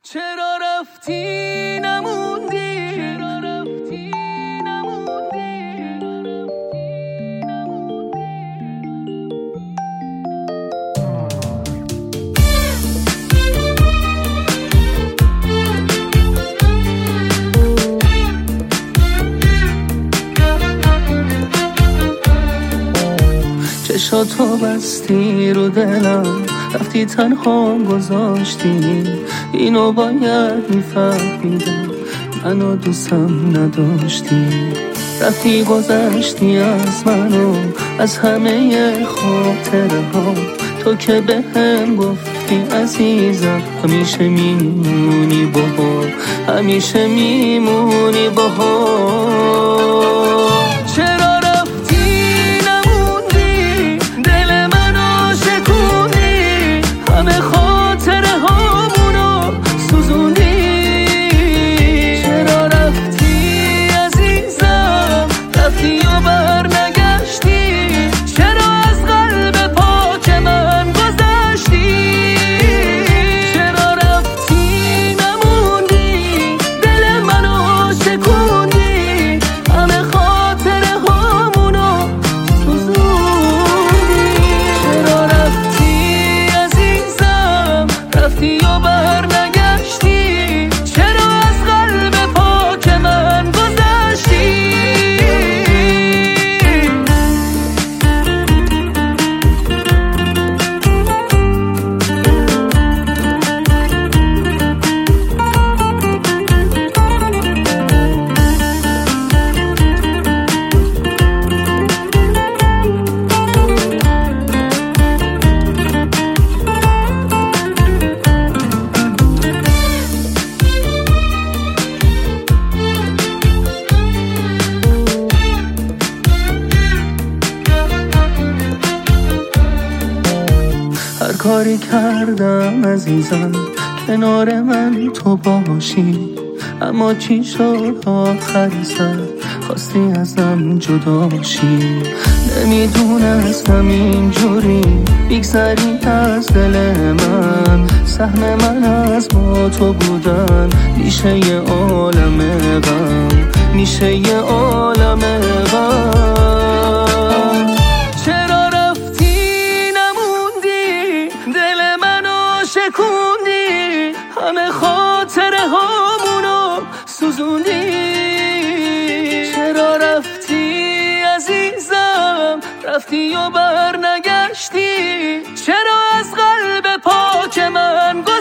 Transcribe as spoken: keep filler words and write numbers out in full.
چرا رفتی نموندی، چرا رفتی نموندی. چشاتو بستی رو دلم، رفتی تنها گذاشتی. اینو باید میفهمیدم، منو دوستم نداشتی. رفتی گذشتی از منو، از همه خاطره ها. تو که به هم گفتی عزیزم همیشه میمونی باها، همیشه میمونی باها. چرا رفتی نموندی، دل منو شکوندی، همه خاطره هامونو سوزوندی. چرا رفتی عزیزم، رفتی و بر نگشتی. چرا از قلب پاک من گذشتی. چرا رفتی نموندی، دل منو شکوندی، همه خاطره هامونو سوزوندی. چرا رفتی عزیزم، رفتی و بر نگشتی. چرا از قلب پاک من گذشتی. هر کاری کردم عزیزم کنار من تو باشی، اما چی شد آخر سر خواستی ازم جدا شی. نمیدونستم اینجوری بگذری از دل من، سهم من از با تو بودن میشه یه عالم غم، میشه یه عالم غم. چرا رفتی نموندی، دل منو شکوندی، همه خاطره هامونو سوزوندی. چرا رفتی عزیزم، رفتی و بر نگشتی. چرا از قلب پاک من